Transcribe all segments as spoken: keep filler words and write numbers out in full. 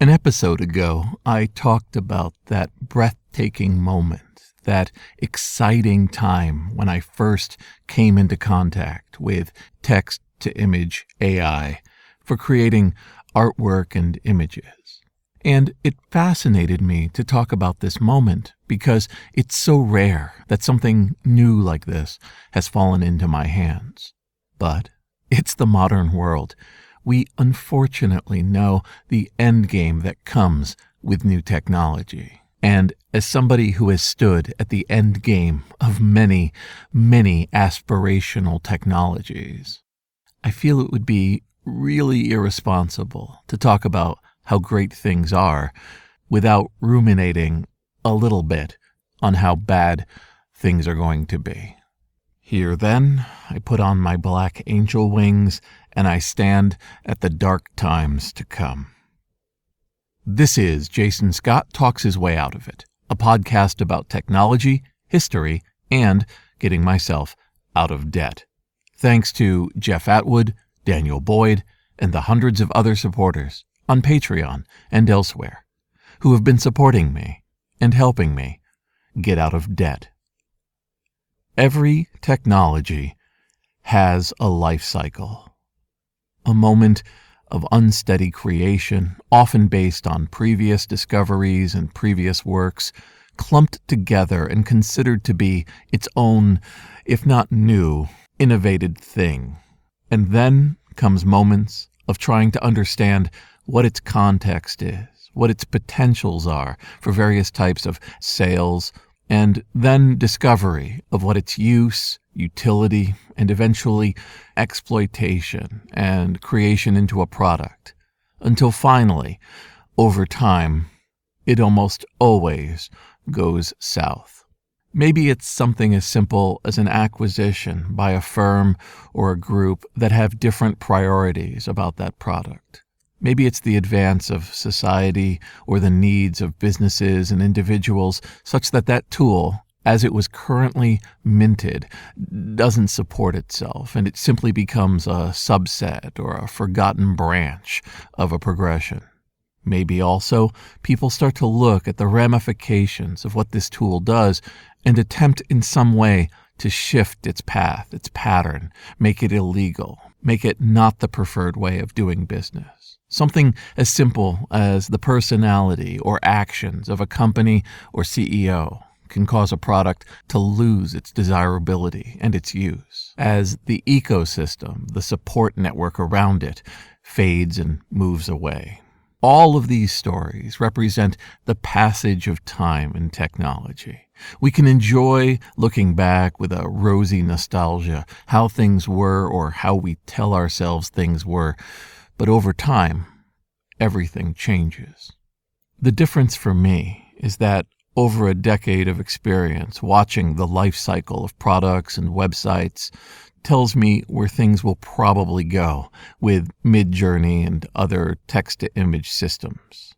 An episode ago, I talked about that breathtaking moment, that exciting time when I first came into contact with text-to-image A I for creating artwork and images. And it fascinated me to talk about this moment because it's so rare that something new like this has fallen into my hands. But it's the modern world. We unfortunately know the end game that comes with new technology. And as somebody who has stood at the end game of many, many aspirational technologies, I feel it would be really irresponsible to talk about how great things are without ruminating a little bit on how bad things are going to be. Here then, I put on my black angel wings and I stand at the dark times to come. This is Jason Scott Talks His Way Out of It, a podcast about technology, history, and getting myself out of debt. Thanks to Jeff Atwood, Daniel Boyd, and the hundreds of other supporters on Patreon and elsewhere who have been supporting me and helping me get out of debt. Every technology has a life cycle. A moment of unsteady creation, often based on previous discoveries and previous works, clumped together and considered to be its own, if not new, innovated thing. And then comes moments of trying to understand what its context is, what its potentials are for various types of sales, and then discovery of what its use, utility, and eventually exploitation and creation into a product, until finally, over time, it almost always goes south. Maybe it's something as simple as an acquisition by a firm or a group that have different priorities about that product. Maybe it's the advance of society or the needs of businesses and individuals such that that tool, as it was currently minted, doesn't support itself and it simply becomes a subset or a forgotten branch of a progression. Maybe also people start to look at the ramifications of what this tool does and attempt in some way to shift its path, its pattern, make it illegal, make it not the preferred way of doing business. Something as simple as the personality or actions of a company or C E O can cause a product to lose its desirability and its use, as the ecosystem, the support network around it, fades and moves away. All of these stories represent the passage of time in technology. We can enjoy looking back with a rosy nostalgia, how things were or how we tell ourselves things were, but over time, everything changes. The difference for me is that over a decade of experience watching the life cycle of products and websites tells me where things will probably go with Midjourney and other text-to-image systems.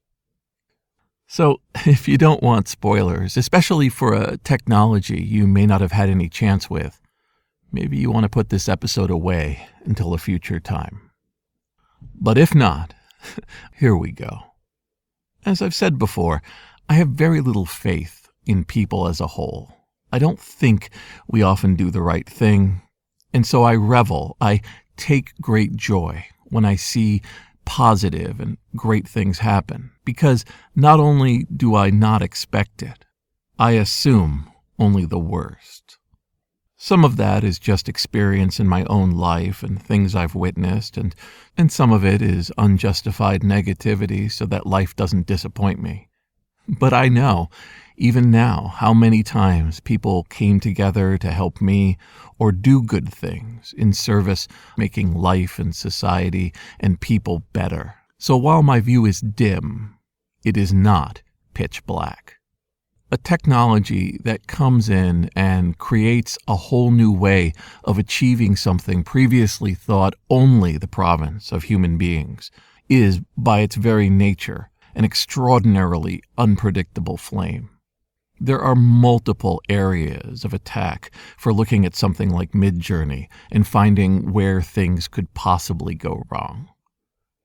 So, if you don't want spoilers, especially for a technology you may not have had any chance with, maybe you want to put this episode away until a future time. But if not, here we go. As I've said before, I have very little faith in people as a whole. I don't think we often do the right thing, and so I revel, I take great joy when I see positive and great things happen, because not only do I not expect it, I assume only the worst. Some of that is just experience in my own life and things I've witnessed, and, and some of it is unjustified negativity so that life doesn't disappoint me. But I know, even now, how many times people came together to help me or do good things in service, making life and society and people better. So while my view is dim, it is not pitch black. A technology that comes in and creates a whole new way of achieving something previously thought only the province of human beings is, by its very nature, an extraordinarily unpredictable flame. There are multiple areas of attack for looking at something like Midjourney and finding where things could possibly go wrong.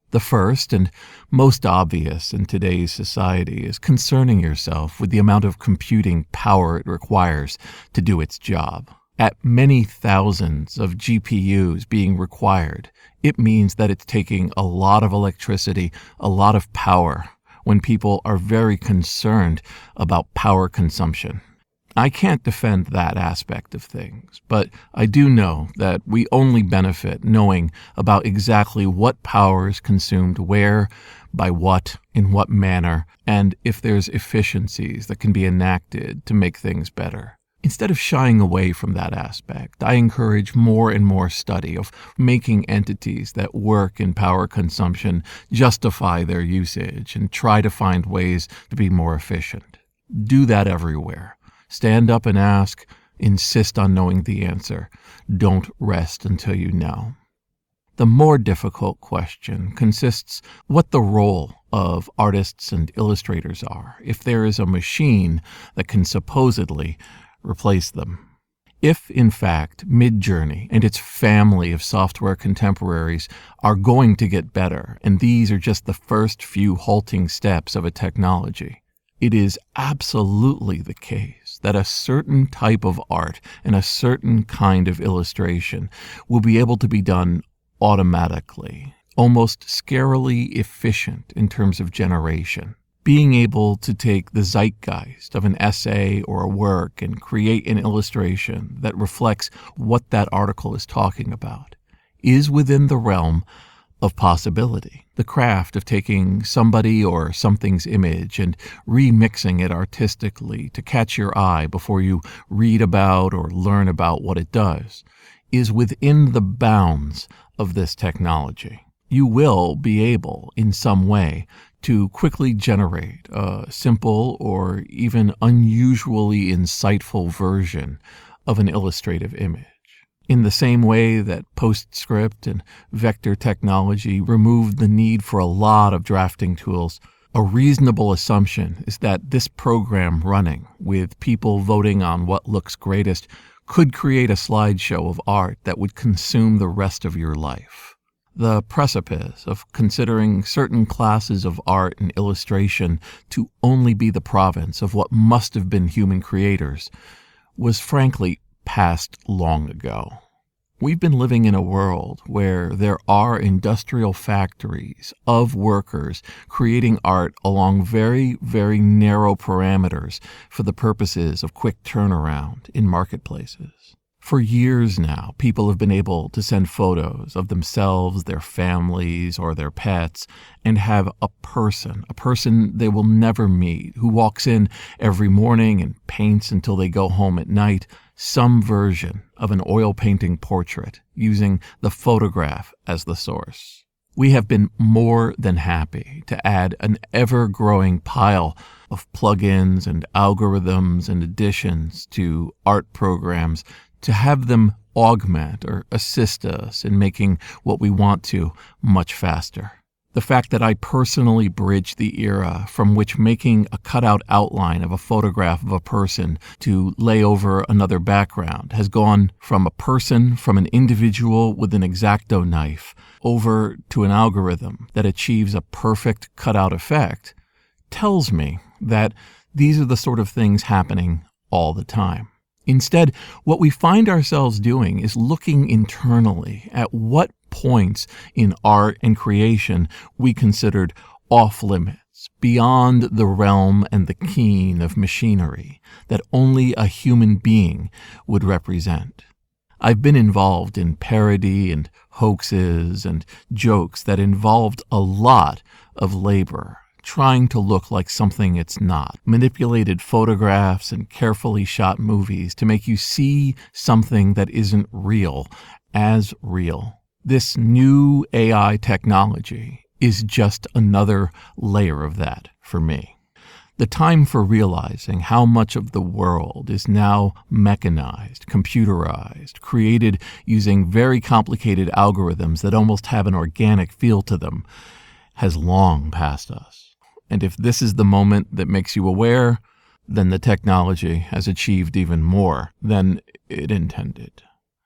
The first and most obvious in today's society is concerning yourself with the amount of computing power it requires to do its job. At many thousands of G P Us being required, it means that it's taking a lot of electricity, a lot of power, when people are very concerned about power consumption. I can't defend that aspect of things, but I do know that we only benefit knowing about exactly what power is consumed where, by what, in what manner, and if there's efficiencies that can be enacted to make things better. Instead of shying away from that aspect, I encourage more and more study of making entities that work in power consumption justify their usage and try to find ways to be more efficient. Do that everywhere. Stand up and ask. Insist on knowing the answer. Don't rest until you know. The more difficult question consists what the role of artists and illustrators are if there is a machine that can supposedly replace them. If, in fact, Midjourney and its family of software contemporaries are going to get better, and these are just the first few halting steps of a technology, it is absolutely the case that a certain type of art and a certain kind of illustration will be able to be done automatically, almost scarily efficient in terms of generation. Being able to take the zeitgeist of an essay or a work and create an illustration that reflects what that article is talking about is within the realm of possibility. The craft of taking somebody or something's image and remixing it artistically to catch your eye before you read about or learn about what it does is within the bounds of this technology. You will be able, in some way, to quickly generate a simple or even unusually insightful version of an illustrative image. In the same way that PostScript and vector technology removed the need for a lot of drafting tools, a reasonable assumption is that this program running, with people voting on what looks greatest, could create a slideshow of art that would consume the rest of your life. The precipice of considering certain classes of art and illustration to only be the province of what must have been human creators was frankly passed long ago. We've been living in a world where there are industrial factories of workers creating art along very, very narrow parameters for the purposes of quick turnaround in marketplaces. For years now, people have been able to send photos of themselves, their families, or their pets, and have a person, a person they will never meet, who walks in every morning and paints until they go home at night, some version of an oil painting portrait using the photograph as the source. We have been more than happy to add an ever-growing pile of plugins and algorithms and additions to art programs to have them augment or assist us in making what we want to much faster. The fact that I personally bridged the era from which making a cutout outline of a photograph of a person to lay over another background has gone from a person, from an individual with an X-Acto knife, over to an algorithm that achieves a perfect cutout effect, tells me that these are the sort of things happening all the time. Instead, what we find ourselves doing is looking internally at what points in art and creation we considered off limits, beyond the realm and the keen of machinery that only a human being would represent. I've been involved in parody and hoaxes and jokes that involved a lot of labor, trying to look like something it's not, manipulated photographs and carefully shot movies to make you see something that isn't real as real. This new A I technology is just another layer of that for me. The time for realizing how much of the world is now mechanized, computerized, created using very complicated algorithms that almost have an organic feel to them has long passed us. And if this is the moment that makes you aware, then the technology has achieved even more than it intended.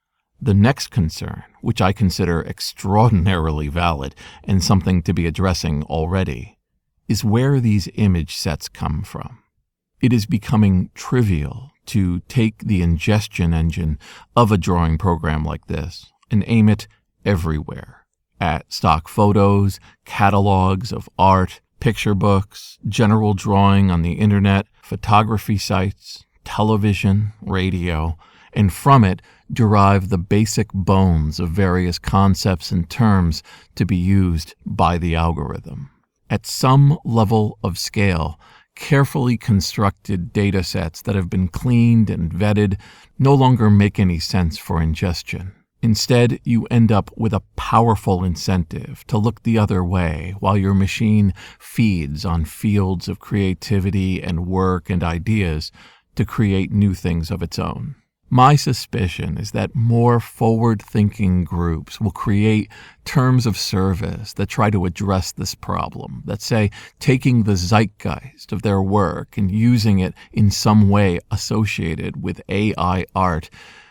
The next concern, which I consider extraordinarily valid and something to be addressing already, is where these image sets come from. It is becoming trivial to take the ingestion engine of a drawing program like this and aim it everywhere, at stock photos, catalogs of art, picture books, general drawing on the internet, photography sites, television, radio, and from it derive the basic bones of various concepts and terms to be used by the algorithm. At some level of scale, carefully constructed data sets that have been cleaned and vetted no longer make any sense for ingestion. Instead, you end up with a powerful incentive to look the other way while your machine feeds on fields of creativity and work and ideas to create new things of its own. My suspicion is that more forward-thinking groups will create terms of service that try to address this problem, that say taking the zeitgeist of their work and using it in some way associated with A I art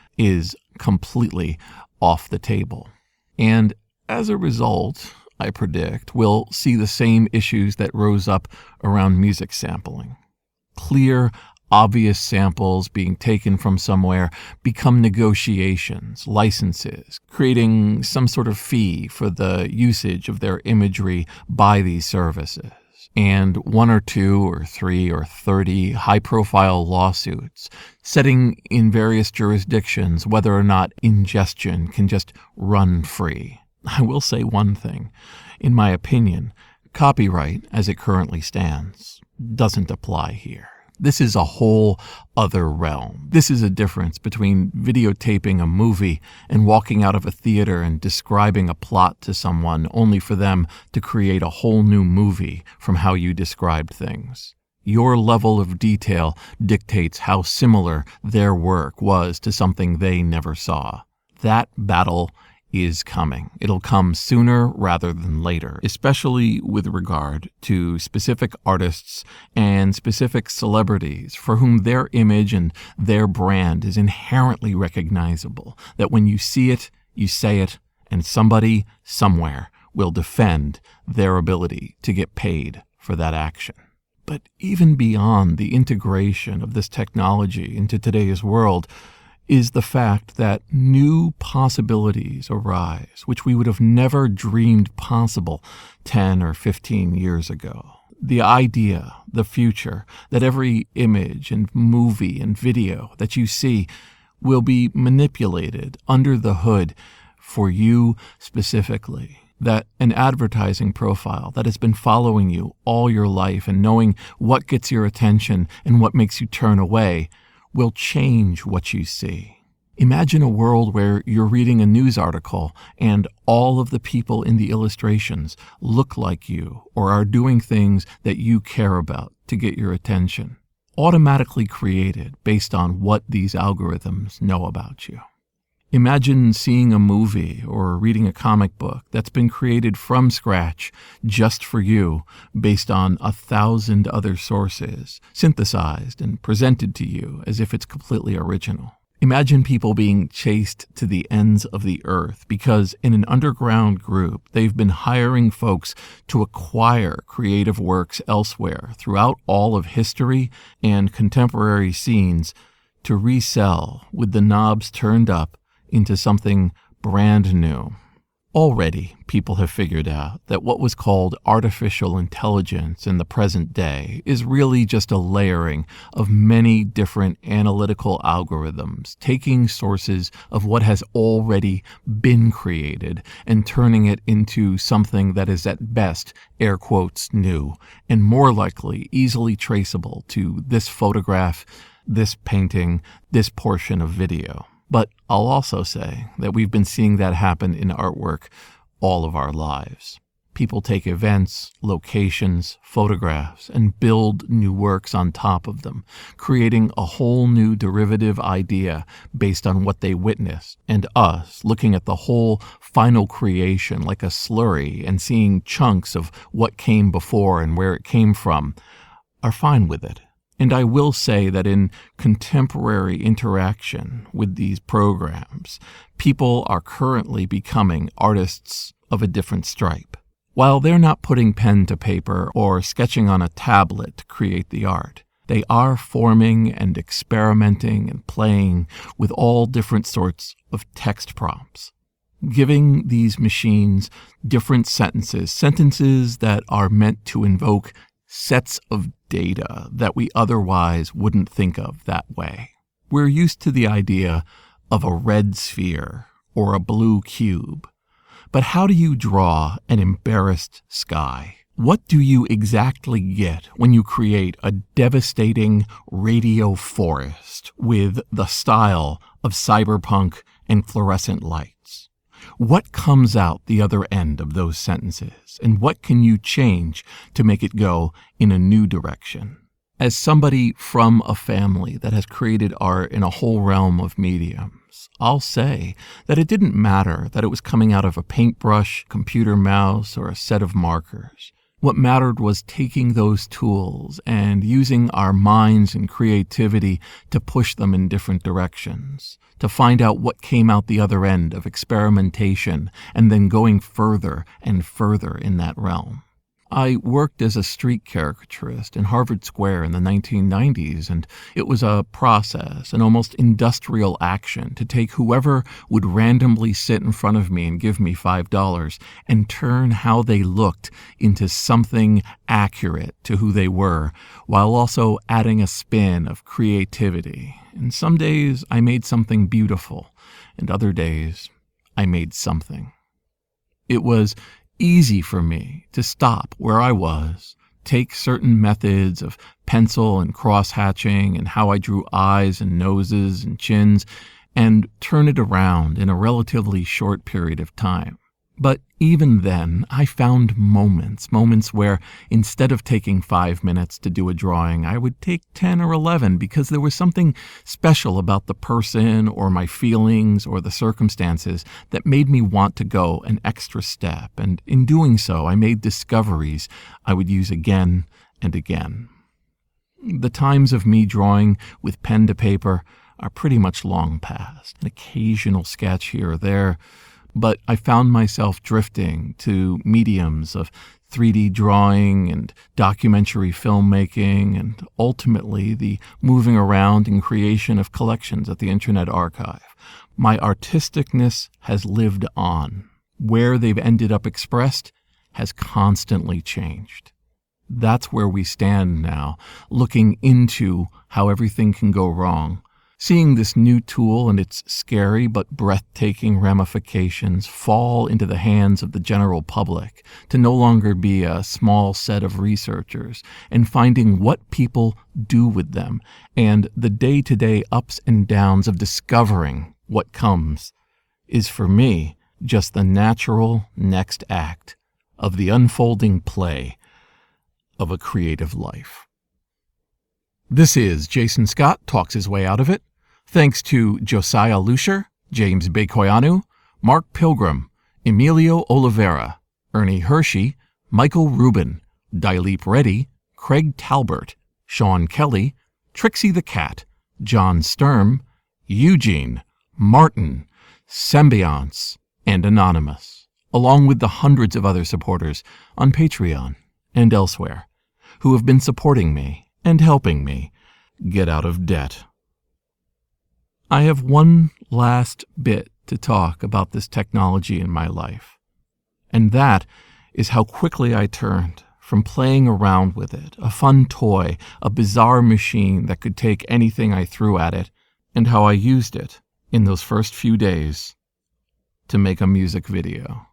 is completely off the table. And as a result, I predict, we'll see the same issues that rose up around music sampling. Clear, obvious samples being taken from somewhere become negotiations, licenses, creating some sort of fee for the usage of their imagery by these services. And one or two or three or thirty high-profile lawsuits setting in various jurisdictions whether or not ingestion can just run free. I will say one thing. In my opinion, copyright, as it currently stands, doesn't apply here. This is a whole other realm. This is a difference between videotaping a movie and walking out of a theater and describing a plot to someone only for them to create a whole new movie from how you described things. Your level of detail dictates how similar their work was to something they never saw. That battle is coming. It'll come sooner rather than later, especially with regard to specific artists and specific celebrities for whom their image and their brand is inherently recognizable, that when you see it, you say it, and somebody somewhere will defend their ability to get paid for that action. But even beyond the integration of this technology into today's world, is the fact that new possibilities arise, which we would have never dreamed possible ten or fifteen years ago. The idea, the future, that every image and movie and video that you see will be manipulated under the hood for you specifically. That an advertising profile that has been following you all your life and knowing what gets your attention and what makes you turn away will change what you see. Imagine a world where you're reading a news article and all of the people in the illustrations look like you or are doing things that you care about to get your attention, automatically created based on what these algorithms know about you. Imagine seeing a movie or reading a comic book that's been created from scratch just for you based on a thousand other sources, synthesized and presented to you as if it's completely original. Imagine people being chased to the ends of the earth because in an underground group, they've been hiring folks to acquire creative works elsewhere throughout all of history and contemporary scenes to resell with the knobs turned up into something brand new. Already, people have figured out that what was called artificial intelligence in the present day is really just a layering of many different analytical algorithms, taking sources of what has already been created and turning it into something that is at best, air quotes, new, and more likely easily traceable to this photograph, this painting, this portion of video. But I'll also say that we've been seeing that happen in artwork all of our lives. People take events, locations, photographs, and build new works on top of them, creating a whole new derivative idea based on what they witnessed. And us, looking at the whole final creation like a slurry and seeing chunks of what came before and where it came from, are fine with it. And I will say that in contemporary interaction with these programs, people are currently becoming artists of a different stripe. While they're not putting pen to paper or sketching on a tablet to create the art, they are forming and experimenting and playing with all different sorts of text prompts, giving these machines different sentences, sentences that are meant to invoke sets of data that we otherwise wouldn't think of that way. We're used to the idea of a red sphere or a blue cube. But how do you draw an embarrassed sky? What do you exactly get when you create a devastating radio forest with the style of cyberpunk and fluorescent lights? What comes out the other end of those sentences, and what can you change to make it go in a new direction? As somebody from a family that has created art in a whole realm of mediums, I'll say that it didn't matter that it was coming out of a paintbrush, computer mouse, or a set of markers. What mattered was taking those tools and using our minds and creativity to push them in different directions, to find out what came out the other end of experimentation and then going further and further in that realm. I worked as a street caricaturist in Harvard Square in the nineteen nineties, and it was a process, an almost industrial action, to take whoever would randomly sit in front of me and give me five dollars and turn how they looked into something accurate to who they were, while also adding a spin of creativity. And some days I made something beautiful, and other days I made something. It was easy for me to stop where I was, take certain methods of pencil and cross-hatching and how I drew eyes and noses and chins, and turn it around in a relatively short period of time. But even then, I found moments, moments where instead of taking five minutes to do a drawing, I would take ten or eleven because there was something special about the person or my feelings or the circumstances that made me want to go an extra step. And in doing so, I made discoveries I would use again and again. The times of me drawing with pen to paper are pretty much long past. An occasional sketch here or there. But I found myself drifting to mediums of three D drawing and documentary filmmaking and ultimately the moving around and creation of collections at the Internet Archive. My artisticness has lived on. Where they've ended up expressed has constantly changed. That's where we stand now, looking into how everything can go wrong. Seeing this new tool and its scary but breathtaking ramifications fall into the hands of the general public to no longer be a small set of researchers, and finding what people do with them and the day-to-day ups and downs of discovering what comes is for me just the natural next act of the unfolding play of a creative life. This is Jason Scott Talks His Way Out of It. Thanks to Josiah Lucier, James Bekoyanu, Mark Pilgrim, Emilio Oliveira, Ernie Hershey, Michael Rubin, Dilip Reddy, Craig Talbert, Sean Kelly, Trixie the Cat, John Sturm, Eugene, Martin, Symbionce, and Anonymous, along with the hundreds of other supporters on Patreon and elsewhere who have been supporting me and helping me get out of debt. I have one last bit to talk about this technology in my life, and that is how quickly I turned from playing around with it, a fun toy, a bizarre machine that could take anything I threw at it, and how I used it in those first few days to make a music video.